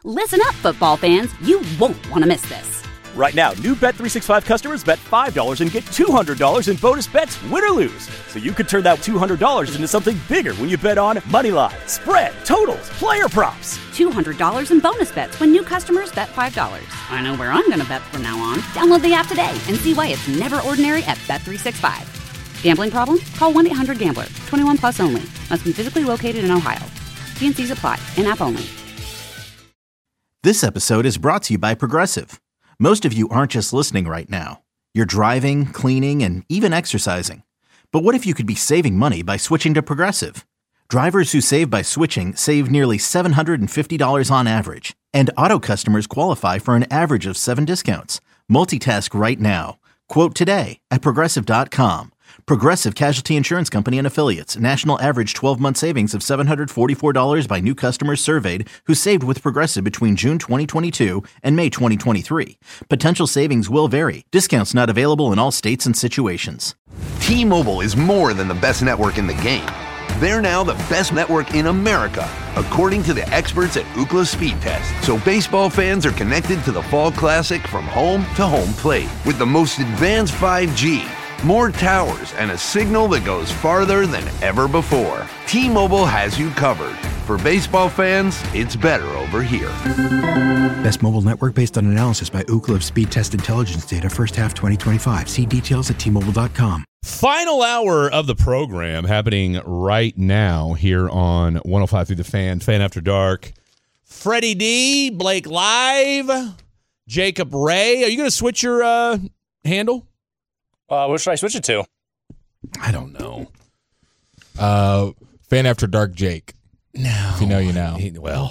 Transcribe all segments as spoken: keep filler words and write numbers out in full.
Listen up, football fans. You won't want to miss this. Right now, new Bet three sixty-five customers bet five dollars and get two hundred dollars in bonus bets, win or lose. So you could turn that two hundred dollars into something bigger when you bet on money line, spread, totals, player props. two hundred dollars in bonus bets when new customers bet five dollars. I know where I'm going to bet from now on. Download the app today and see why it's never ordinary at Bet three sixty-five. Gambling problem? Call one eight hundred gambler. twenty-one plus only. Must be physically located in Ohio. T and C's apply. In-app only. This episode is brought to you by Progressive. Most of you aren't just listening right now. You're driving, cleaning, and even exercising. But what if you could be saving money by switching to Progressive? Drivers who save by switching save nearly seven hundred fifty dollars on average. And auto customers qualify for an average of seven discounts. Multitask right now. Quote today at Progressive dot com. Progressive Casualty Insurance Company and Affiliates. National average twelve-month savings of seven hundred forty-four dollars by new customers surveyed who saved with Progressive between June twenty twenty-two and May twenty twenty-three. Potential savings will vary. Discounts not available in all states and situations. T-Mobile is more than the best network in the game. They're now the best network in America, according to the experts at Ookla Speed Test. So baseball fans are connected to the Fall Classic from home to home plate with the most advanced five G, more towers, and a signal that goes farther than ever before. T-Mobile has you covered. For baseball fans, it's better over here. Best mobile network based on analysis by Ookla of Speed Test Intelligence data first half twenty twenty-five. See details at T Mobile dot com. Final hour of the program happening right now here on one oh five through the Fan, Fan After Dark. Freddie D, Blake Live, Jacob Ray. Are you going to switch your uh, handle? Uh, what should I switch it to? I don't know. Uh, Fan After Dark Jake. No. If you know, you know. He, well.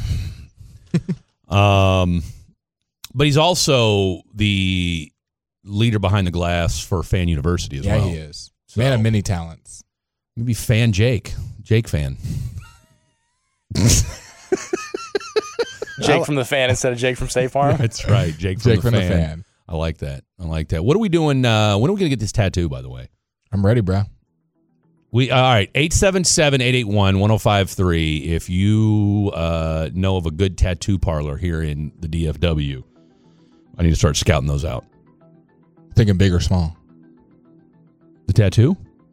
um, but he's also the leader behind the glass for Fan University as yeah, well. Yeah, he is. So, man of many talents. Maybe Fan Jake. Jake Fan. Jake from the Fan instead of Jake from State Farm? That's right. Jake from, Jake the, from fan. the Fan. I like that. I like that. What are we doing? Uh, when are we going to get this tattoo, by the way? I'm ready, bro. We All right. eight seven seven, eight eight one, one oh five three. If you uh, know of a good tattoo parlor here in the D F W, I need to start scouting those out. Thinking big or small? The tattoo?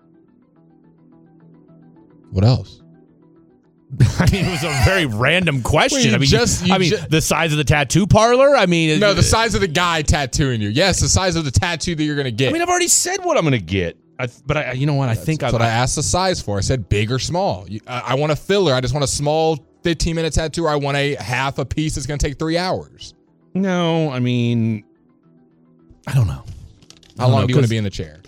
What else? I mean, it was a very random question. Well, I mean, just, you, I mean, just, the size of the tattoo parlor. I mean, no, the size of the guy tattooing you. Yes, the size of the tattoo that you're going to get. I mean, I've already said what I'm going to get. I, but I, you know what? I that's, think that's I, what I asked the size for. I said big or small. You, I, I want a filler. I just want a small fifteen minute tattoo. Or I want a half a piece that's going to take three hours. No, I mean, I don't know. How long know, do you want to be in the chair?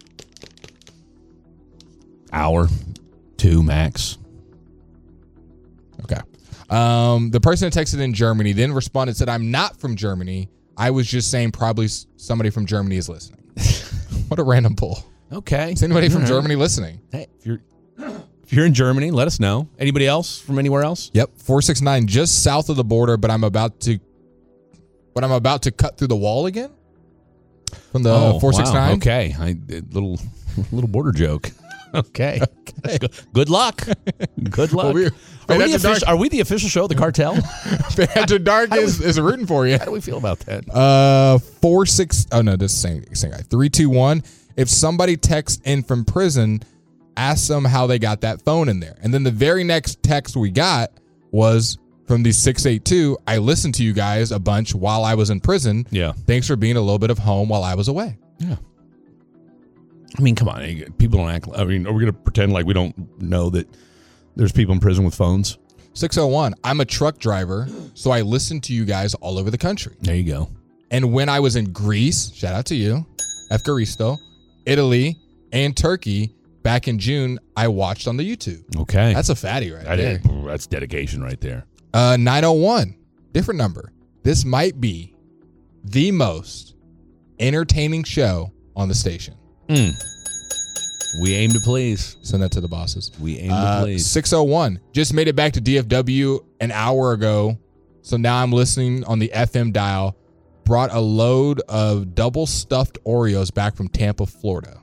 Hour, two max. Okay. Um, the person that texted in Germany then responded, said, I'm not from Germany. I was just saying probably somebody from Germany is listening. What a random pull. Okay. Is anybody from Germany listening? Hey, if you're if you're in Germany, let us know. Anybody else from anywhere else? Yep. four six nine, just south of the border, but I'm about to but I'm about to cut through the wall again? From the oh, four six nine? Wow. Okay. I little little border joke. Okay. okay. Good luck. Good luck. Well, we, are, we the official, are we the official show of the cartel? After Dark is, we, is rooting for you. How do we feel about that? Uh, four six. Oh no, this is the same same guy. Three two one. If somebody texts in from prison, ask them how they got that phone in there. And then the very next text we got was from the six eight two. I listened to you guys a bunch while I was in prison. Yeah. Thanks for being a little bit of home while I was away. Yeah. I mean, come on. People don't act. I mean, are we going to pretend like we don't know that there's people in prison with phones? six oh one. I'm a truck driver, so I listen to you guys all over the country. There you go. And when I was in Greece, shout out to you, Efkaristo, Italy, and Turkey back in June, I watched on the YouTube. Okay. That's a fatty right that there. Is, that's dedication right there. Uh, nine oh one. Different number. This might be the most entertaining show on the station. Mm. We aim to please. Send that to the bosses. We aim to uh, please. six oh one. Just made it back to D F W an hour ago. So now I'm listening on the F M dial. Brought a load of double stuffed Oreos back from Tampa, Florida.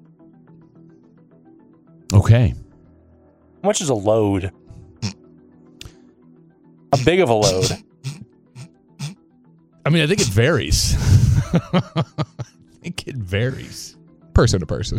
Okay. How much is a load? How big of a load? I mean, I think it varies. I think it varies. Person to person.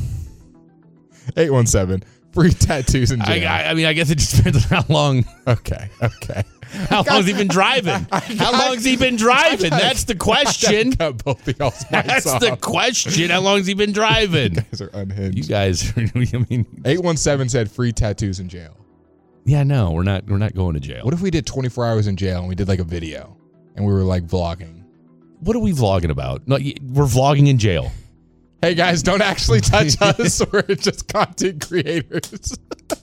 eight one seven. Free tattoos in jail. I, I, I mean, I guess it just depends on how long. Okay, okay. How long has he been driving? How long has he been driving? That's the question. Got both of y'all's mics That's off. the question. How long has he been driving? You guys are unhinged. You guys, I mean, eight one seven said free tattoos in jail. yeah, no, we're not. We're not going to jail. What if we did twenty-four hours in jail and we did like a video and we were like vlogging? What are we vlogging about? No, we're vlogging in jail. Hey guys, don't actually touch us. We're just content creators.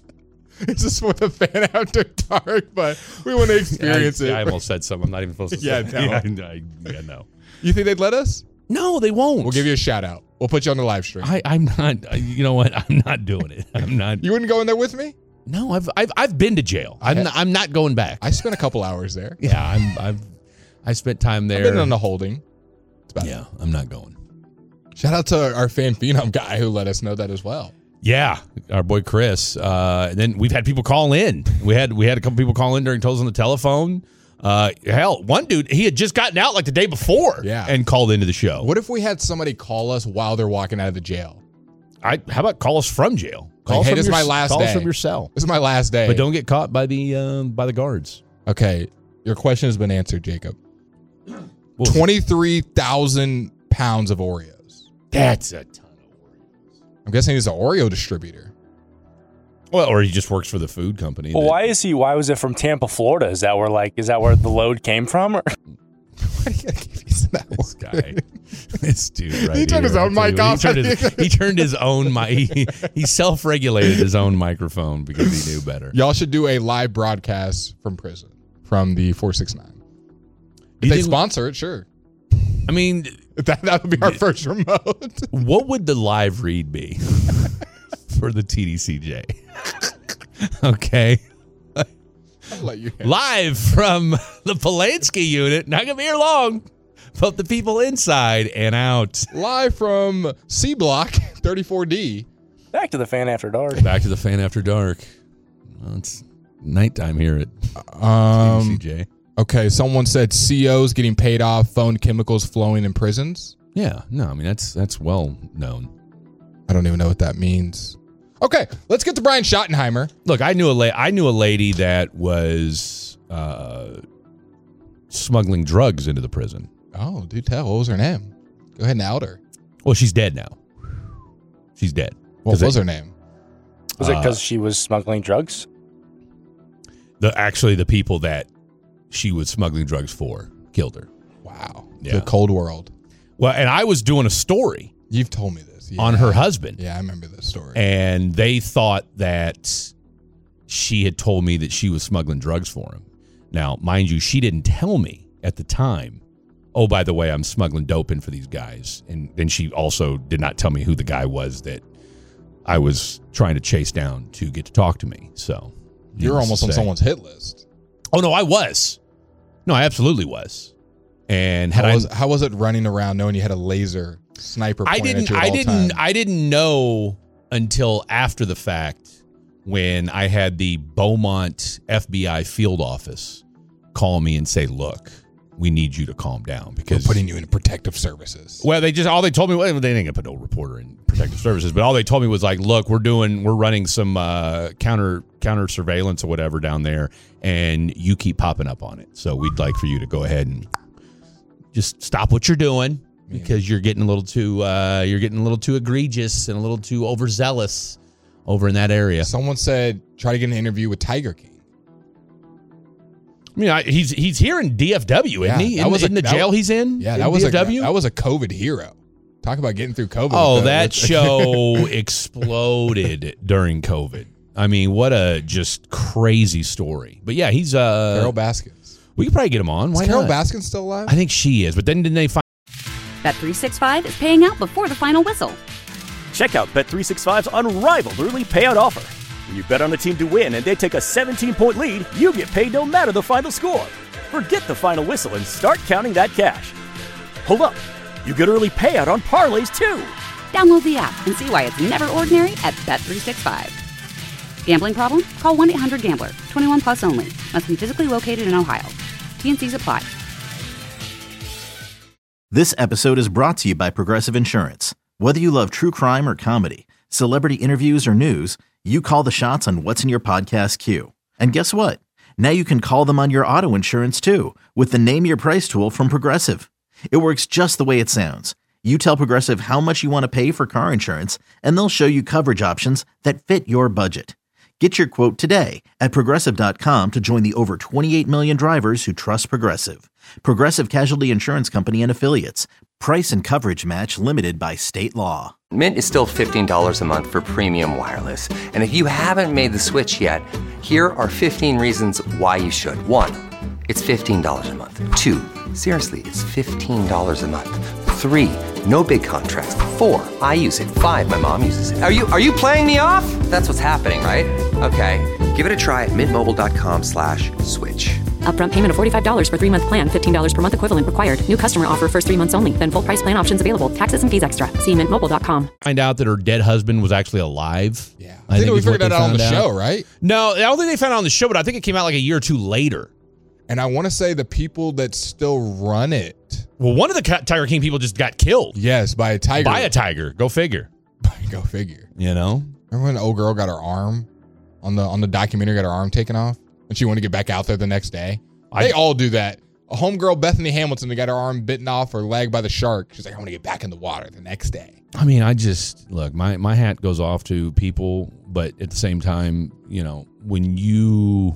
This is for the fan after dark, but we want to experience I, it. I almost said something I'm not even supposed to Yeah, say. no. Yeah, I, yeah, no. You think they'd let us? No, they won't. We'll give you a shout out. We'll put you on the live stream. I, I'm not. You know what? I'm not doing it. I'm not. You wouldn't go in there with me? No, I've I've I've been to jail. I'm have- not, I'm not going back. I spent a couple hours there. yeah, I'm I've I spent time there. I've been on the holding. It's about yeah, I'm not going. Shout out to our fan phenom guy who let us know that as well. Yeah, our boy Chris. Uh, and then we've had people call in. We had we had a couple people call in during Tolls on the telephone. Uh, hell, one dude, he had just gotten out like the day before. Yeah. And called into the show. What if we had somebody call us while they're walking out of the jail? I how about call us from jail? Call Like, us hey, from this is your, my last call day. us from your cell. This is my last day. But don't get caught by the um, by the guards. Okay, your question has been answered, Jacob. What was it? twenty-three thousand pounds of Oreos. That's a ton of Oreos. I'm guessing he's an Oreo distributor. Well, or he just works for the food company. Well, that- why is he? Why was it from Tampa, Florida? Is that where like is that where the load came from? Or? Why do you gotta keep using that This word? guy, this dude right He turned his here, own dude. mic off. He turned his, he turned his own mic. He, he self-regulated his own microphone because he knew better. Y'all should do a live broadcast from prison from the four six nine. If You they think- sponsor it, sure. I mean, That that would be our first remote. what would the live read be for the T D C J? Okay. I'll let you handle it. Live from the Polanski unit. Not going to be here long. But the people inside and out. Live from C Block thirty-four D. Back to the fan after dark. Back to the fan after dark. Well, it's nighttime here at Um, T D C J. okay, someone said C Os getting paid off, phone chemicals flowing in prisons. Yeah, no, I mean that's that's well known. I don't even know what that means. Okay, let's get to Brian Schottenheimer. Look, I knew a la- I knew a lady that was uh, smuggling drugs into the prison. Oh, do tell. What was her name? Go ahead and out her. Well, she's dead now. She's dead. What 'Cause was they- her name? Was it Uh, because she was smuggling drugs? The actually the people that she was smuggling drugs for killed her. Wow. Yeah. The cold world. Well, and I was doing a story You've told me this. Yeah. on her husband. Yeah, I remember this story. And they thought that she had told me that she was smuggling drugs for him. Now, mind you, she didn't tell me at the time, oh, by the way, I'm smuggling dope in for these guys. And then she also did not tell me who the guy was that I was trying to chase down to get to talk to me. So You're needless almost to on say- someone's hit list. Oh, no, I was. No, I absolutely was. And had How I was, how was it running around knowing you had a laser sniper I pointing didn't at you at I all didn't times? I didn't know until after the fact when I had the Beaumont F B I field office call me and say, "Look, we need you to calm down We're because putting you in protective services. well, they just all they told me well, they didn't put no reporter in protective services, but all they told me was like, "Look, we're doing we're running some uh, counter counter surveillance or whatever down there, and you keep popping up on it. So we'd like for you to go ahead and just stop what you're doing because you're getting a little too uh, you're getting a little too egregious and a little too overzealous over in that area." Someone said try to get an interview with Tiger King. I mean, I, he's he's here in D F W, isn't Yeah, he? that In, was a- in the that jail was- he's in. Yeah, in that was D a F W. that was a COVID hero. Talk about getting through COVID. Oh, with the- that with- show exploded during COVID. I mean, what a just crazy story. But yeah, he's uh Carol Baskins. we could probably get him on. Why Is Carol not? Baskins still alive? I think she is. But then didn't they find Bet three sixty-five is paying out before the final whistle. Check out Bet three sixty-five's unrivaled early payout offer. When you bet on a team to win and they take a seventeen-point lead, you get paid no matter the final score. Forget the final whistle and start counting that cash. Hold up. You get early payout on parlays, too. Download the app and see why it's never ordinary at Bet three sixty-five. Gambling problem? Call one eight hundred gambler. twenty-one plus only. Must be physically located in Ohio. T and C's apply. This episode is brought to you by Progressive Insurance. Whether you love true crime or comedy, celebrity interviews or news, you call the shots on what's in your podcast queue. And guess what? Now you can call them on your auto insurance too with the Name Your Price tool from Progressive. It works just the way it sounds. You tell Progressive how much you want to pay for car insurance, and they'll show you coverage options that fit your budget. Get your quote today at Progressive dot com to join the over twenty-eight million drivers who trust Progressive. Progressive Casualty Insurance Company and Affiliates. Price and coverage match limited by state law. Mint is still fifteen dollars a month for premium wireless. And if you haven't made the switch yet, here are fifteen reasons why you should. One, it's fifteen dollars a month. Two, seriously, it's fifteen dollars a month. Three, no big contracts. Four, I use it. Five, my mom uses it. Are you are you playing me off? That's what's happening, right? Okay, give it a try at mintmobile.com slash switch. Upfront payment of forty-five dollars for three-month plan, fifteen dollars per month equivalent required. New customer offer first three months only. Then full price plan options available. Taxes and fees extra. See mint mobile dot com. Find out that her dead husband was actually alive. Yeah. I, I think, think we figured that out on the out. show, right? No, I don't think they found it on the show, but I think it came out like a year or two later. And I want to say the people that still run it. Well, one of the Tiger King people just got killed. Yes, by a tiger. By a tiger. Go figure. Go figure. You know? Remember when the old girl got her arm on the on the documentary, got her arm taken off? And she wanted to get back out there the next day? They I, all do that. A homegirl, Bethany Hamilton, that got her arm bitten off her leg by the shark. She's like, I want to get back in the water the next day. I mean, I just, look, my, my hat goes off to people, but at the same time, you know, when you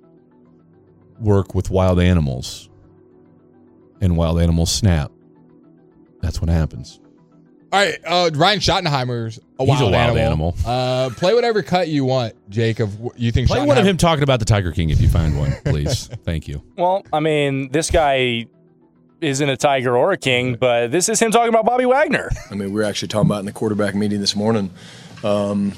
work with wild animals and wild animals snap, that's what happens. All right, uh, Ryan Schottenheimer's a wild, He's a wild animal. animal. Uh, play whatever cut you want, Jake. Of you think play one of him talking about the Tiger King if you find one, please. Thank you. Well, I mean, this guy isn't a tiger or a king, but this is him talking about Bobby Wagner. I mean, we were actually talking about in the quarterback meeting this morning. Um,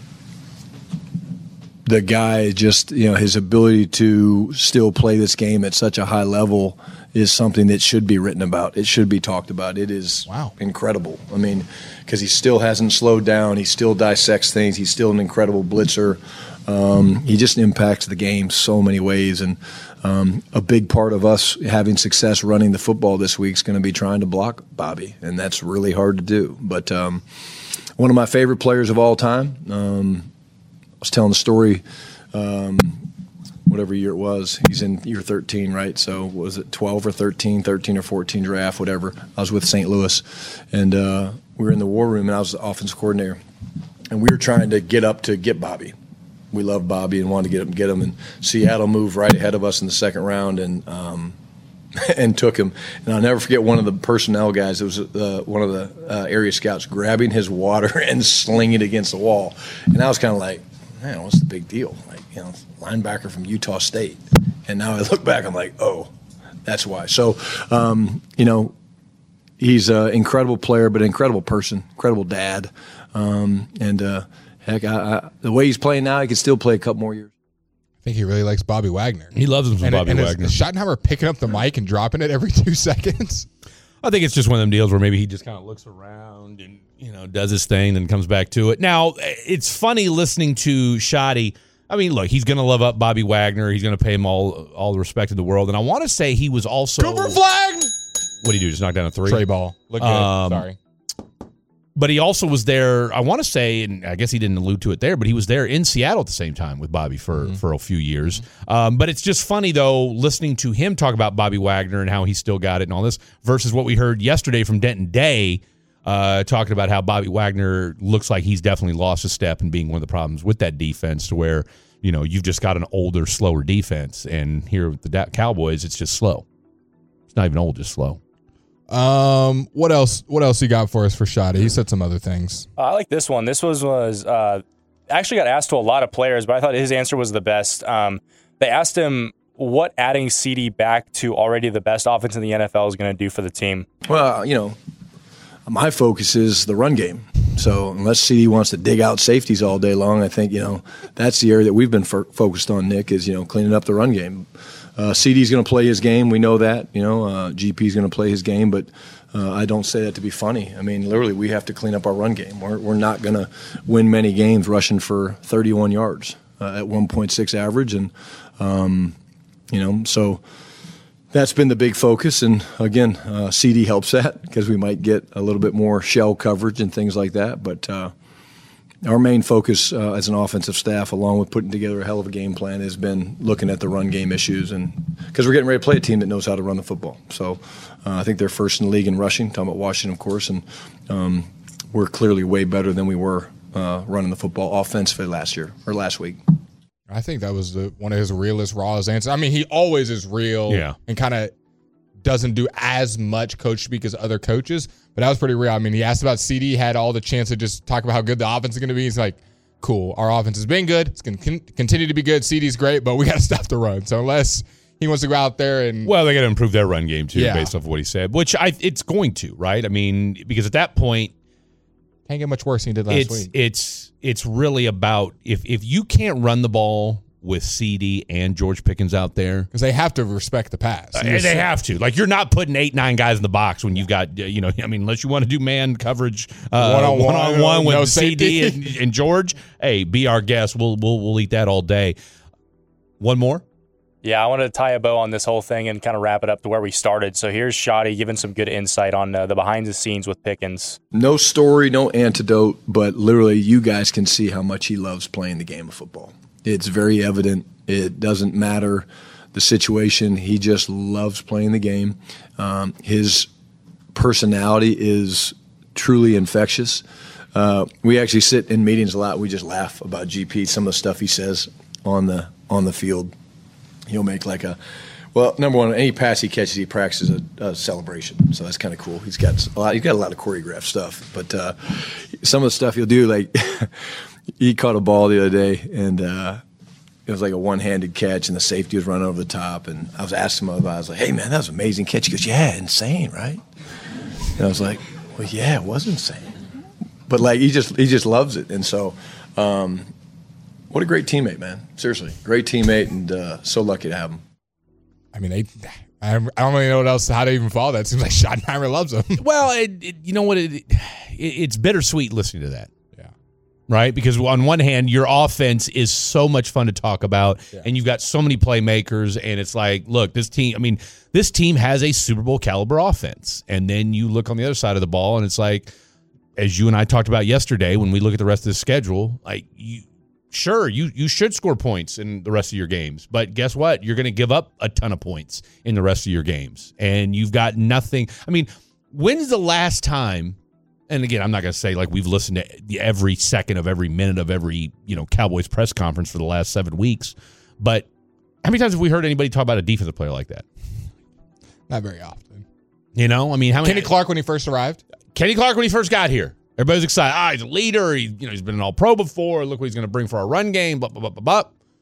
the guy just, you know, his ability to still play this game at such a high level is something that should be written about. It should be talked about. It is wow. incredible. I mean, because he still hasn't slowed down. He still dissects things. He's still an incredible blitzer. Um, he just impacts the game so many ways. And um, a big part of us having success running the football this week is going to be trying to block Bobby, and that's really hard to do. But um, one of my favorite players of all time, um, I was telling the story um, – whatever year it was. He's in year thirteen, right? So was it twelve or thirteen, thirteen or fourteen draft, whatever. I was with Saint Louis, and uh, we were in the war room, and I was the offensive coordinator. And we were trying to get up to get Bobby. We loved Bobby and wanted to get him, get him. And Seattle moved right ahead of us in the second round and um, and took him. And I'll never forget one of the personnel guys, it was uh, one of the uh, area scouts, grabbing his water and slinging it against the wall. And I was kind of like, man, what's the big deal? Like, you know, linebacker from Utah State. And now I look back, I'm like, oh, that's why. So, um, you know, he's an incredible player, but an incredible person, incredible dad. Um, and, uh, heck, I, I, the way he's playing now, he could still play a couple more years. I think he really likes Bobby Wagner. He loves him some and, Bobby and Wagner. Is, is Schottenheimer picking up the mic and dropping it every two seconds? I think it's just one of them deals where maybe he just kind of looks around and, you know, does his thing and comes back to it. Now, it's funny listening to Shotty. I mean, look, he's going to love up Bobby Wagner. He's going to pay him all all the respect in the world. And I want to say he was also... Cooper Flag! What did he do, just knock down a three? Trey ball. Look good. Um, Sorry. But he also was there, I want to say, and I guess he didn't allude to it there, but he was there in Seattle at the same time with Bobby for, mm-hmm. for a few years. Mm-hmm. Um, but it's just funny, though, listening to him talk about Bobby Wagner and how he still got it and all this versus what we heard yesterday from Denton Day uh, talking about how Bobby Wagner looks like he's definitely lost a step and being one of the problems with that defense to where, you know, you've just got an older, slower defense. And here with the Cowboys, it's just slow. It's not even old, just slow. Um, what else? What else you got for us for Shotty? He said some other things. Uh, I like this one. This was was uh, actually got asked to a lot of players, but I thought his answer was the best. Um, they asked him what adding C D back to already the best offense in the N F L is going to do for the team. Well, you know, my focus is the run game. So unless C D wants to dig out safeties all day long, I think, you know, that's the area that we've been f- focused on, Nick, is, you know, cleaning up the run game. Uh, C D's going to play his game. We know that. You know, uh, G P's going to play his game, but uh, I don't say that to be funny. I mean, literally, we have to clean up our run game. We're, we're not going to win many games rushing for thirty-one yards uh, at one point six average. And, um, you know, so that's been the big focus. And again, uh, C D helps that because we might get a little bit more shell coverage and things like that. But uh, our main focus uh, as an offensive staff, along with putting together a hell of a game plan, has been looking at the run game issues, and because we're getting ready to play a team that knows how to run the football. So uh, I think they're first in the league in rushing, talking about Washington, of course, and um, we're clearly way better than we were uh, running the football offensively last year or last week. I think that was the, one of his realest, rawest answers. I mean, he always is real yeah. and kind of doesn't do as much coach speak as other coaches, but that was pretty real. I mean, he asked about C D, had all the chance to just talk about how good the offense is going to be. He's like, cool, our offense has been good. It's going to con- continue to be good. C D's great, but we got to stop the run. So unless he wants to go out there and... Well, they got to improve their run game, too, yeah. based off of what he said, which I it's going to, right? I mean, because at that point... Can't get much worse than he did last it's, week. It's it's really about, if if you can't run the ball with C D and George Pickens out there... Because they have to respect the pass. Uh, they have to. Like, you're not putting eight, nine guys in the box when you've got, you know, I mean, unless you want to do man coverage uh, one-on-one, one-on-one with no C D and, and George. Hey, be our guest. We'll, we'll, we'll eat that all day. One more? Yeah, I wanted to tie a bow on this whole thing and kind of wrap it up to where we started. So here's Shotty giving some good insight on uh, the behind the scenes with Pickens. No story, no antidote, but literally you guys can see how much he loves playing the game of football. It's very evident. It doesn't matter the situation. He just loves playing the game. Um, his personality is truly infectious. Uh, we actually sit in meetings a lot. We just laugh about G P, some of the stuff he says on the on the field. He'll make like a, well, number one, any pass he catches, he practices a, a celebration. So that's kind of cool. He's got a lot. He's got a lot of choreographed stuff. But uh, some of the stuff he'll do, like he caught a ball the other day, and uh, it was like a one-handed catch, and the safety was running over the top. And I was asking him about it. I was like, "Hey, man, that was an amazing catch." He goes, "Yeah, insane, right?" And I was like, "Well, yeah, it was insane." But like he just he just loves it, and so. Um, What a great teammate, man. Seriously. Great teammate, and uh, so lucky to have him. I mean, they, I don't really know what else, how to even follow that. It seems like Schottenheimer loves him. Well, it, it, you know what? It, it, it's bittersweet listening to that. Yeah. Right? Because on one hand, your offense is so much fun to talk about, yeah. and you've got so many playmakers, and it's like, look, this team, I mean, this team has a Super Bowl caliber offense. And then you look on the other side of the ball, and it's like, as you and I talked about yesterday, when we look at the rest of the schedule, like, you, Sure, you, you should score points in the rest of your games, but guess what? You're going to give up a ton of points in the rest of your games, and you've got nothing. I mean, when's the last time, and again, I'm not going to say like we've listened to every second of every minute of every, you know, Cowboys press conference for the last seven weeks, but how many times have we heard anybody talk about a defensive player like that? Not very often. You know, I mean, how many? Kenny Clark when he first arrived? Kenny Clark when he first got here. Everybody's excited. Ah, he's a leader. He, you know, he's been an All-Pro before. Look what he's going to bring for our run game. Blah, blah, blah, blah, blah.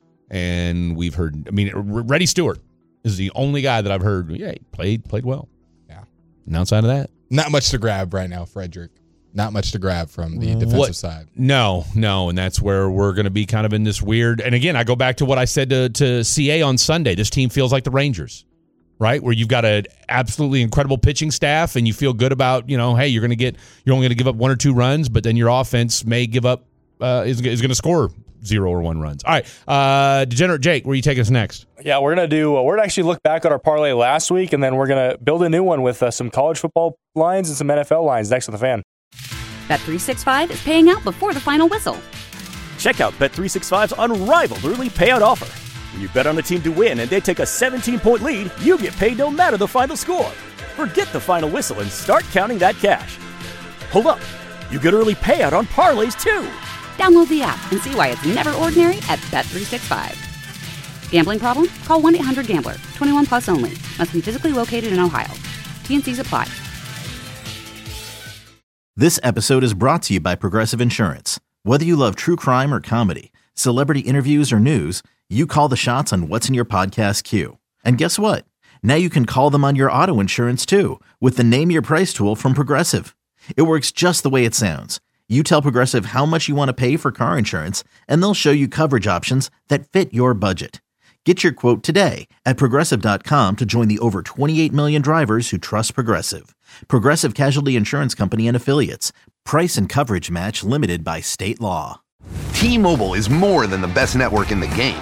And we've heard. I mean, Reddy Stewart is the only guy that I've heard. Yeah, he played played well. Yeah. And outside of that, not much to grab right now, Frederick. Not much to grab from the defensive what? side. No, no, and that's where we're going to be kind of in this weird. And again, I go back to what I said to to C A on Sunday. This team feels like the Rangers. Right, where you've got an absolutely incredible pitching staff, and you feel good about, you know, hey, you're going to get, you're only going to give up one or two runs, but then your offense may give up, uh, is, is going to score zero or one runs. All right, uh, Degenerate Jake, where are you taking us next? Yeah, we're going to do, uh, we're going to actually look back at our parlay last week, and then we're going to build a new one with uh, some college football lines and some N F L lines next to the fan. Bet three sixty-five is paying out before the final whistle. Check out Bet three sixty-five's unrivaled early payout offer. When you bet on a team to win and they take a seventeen-point lead, you get paid no matter the final score. Forget the final whistle and start counting that cash. Hold up. You get early payout on parlays, too. Download the app and see why it's never ordinary at Bet three sixty-five. Gambling problem? Call one eight hundred gambler. twenty-one plus only. Must be physically located in Ohio. T N Cs apply. This episode is brought to you by Progressive Insurance. Whether you love true crime or comedy, celebrity interviews or news, you call the shots on what's in your podcast queue. And guess what? Now you can call them on your auto insurance too with the Name Your Price tool from Progressive. It works just the way it sounds. You tell Progressive how much you want to pay for car insurance, and they'll show you coverage options that fit your budget. Get your quote today at Progressive dot com to join the over twenty-eight million drivers who trust Progressive. Progressive Casualty Insurance Company and Affiliates. Price and coverage match limited by state law. T-Mobile is more than the best network in the game.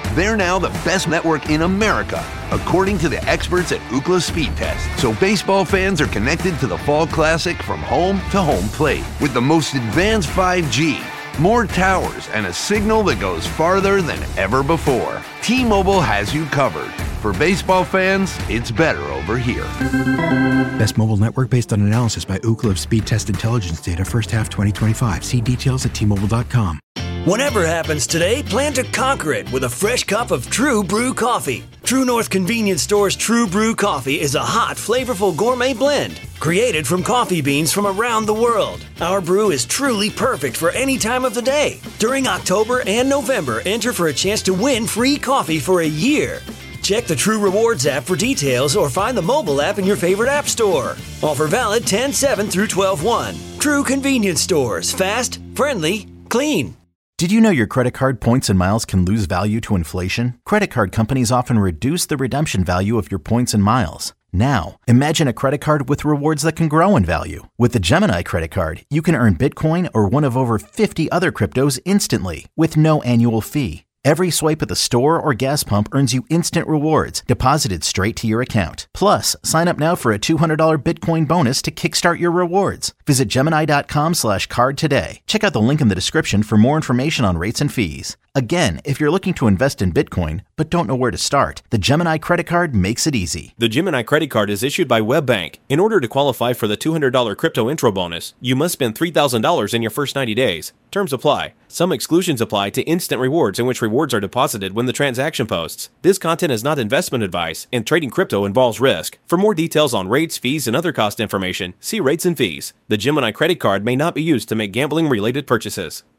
They're now the best network in America, according to the experts at Ookla Speed Test. So baseball fans are connected to the Fall Classic from home to home plate with the most advanced five G, more towers, and a signal that goes farther than ever before. T-Mobile has you covered. For baseball fans, it's better over here. Best mobile network based on analysis by Ookla of Speed Test Intelligence data first half twenty twenty-five. See details at T Mobile dot com. Whatever happens today, plan to conquer it with a fresh cup of True Brew coffee. True North Convenience Store's True Brew coffee is a hot, flavorful gourmet blend created from coffee beans from around the world. Our brew is truly perfect for any time of the day. During October and November, enter for a chance to win free coffee for a year. Check the True Rewards app for details or find the mobile app in your favorite app store. Offer valid ten seven through twelve one. True Convenience Stores. Fast, friendly, clean. Did you know your credit card points and miles can lose value to inflation? Credit card companies often reduce the redemption value of your points and miles. Now, imagine a credit card with rewards that can grow in value. With the Gemini credit card, you can earn Bitcoin or one of over fifty other cryptos instantly with no annual fee. Every swipe at the store or gas pump earns you instant rewards deposited straight to your account. Plus, sign up now for a two hundred dollars Bitcoin bonus to kickstart your rewards. Visit Gemini.com slash card today. Check out the link in the description for more information on rates and fees. Again, if you're looking to invest in Bitcoin but don't know where to start, the Gemini credit card makes it easy. The Gemini credit card is issued by WebBank. In order to qualify for the two hundred dollars crypto intro bonus, you must spend three thousand dollars in your first ninety days. Terms apply. Some exclusions apply to instant rewards in which rewards are deposited when the transaction posts. This content is not investment advice, and trading crypto involves risk. For more details on rates, fees, and other cost information, see rates and fees. The Gemini credit card may not be used to make gambling-related purchases.